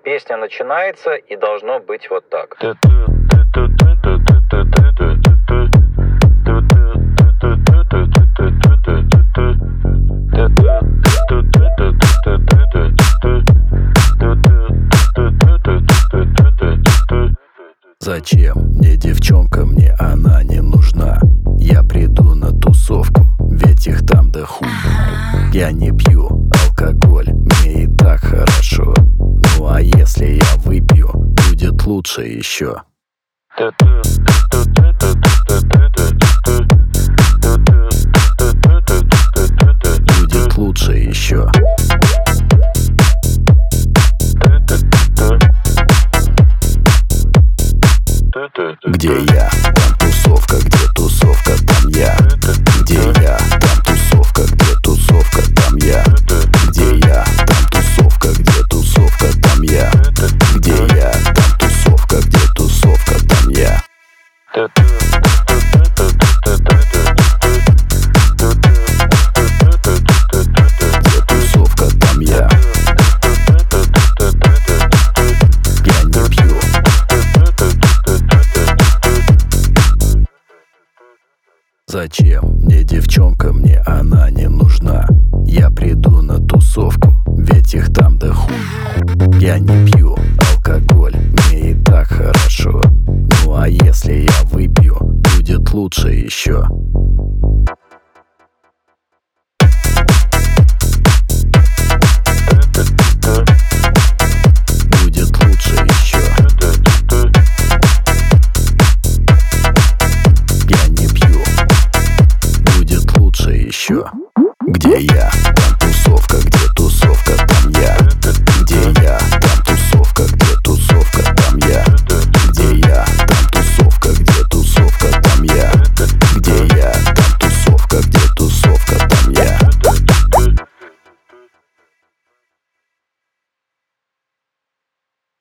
Песня начинается и должно быть вот так. Зачем мне девчонка, мне она не нужна. Я приду на тусовку, ведь их там до хуя. Я не пью алкоголь, мне и так хорошо. Ну а если я выпью, будет лучше еще. Будет лучше еще. Где я, там тусовка, где тусовка, там я. Где я, там тусовка, где тусовка, там я. Где я, там тусовка, где тусовка, там я. Где я, там тусовка, где тусовка, там я. Где тусовка, там я. Я не пью. Зачем мне девчонка, мне она не нужна. Я приду на тусовку, ведь их там до хуя. Я не пью алкоголь, мне и так хорошо. Ну а если я выпью, будет лучше еще.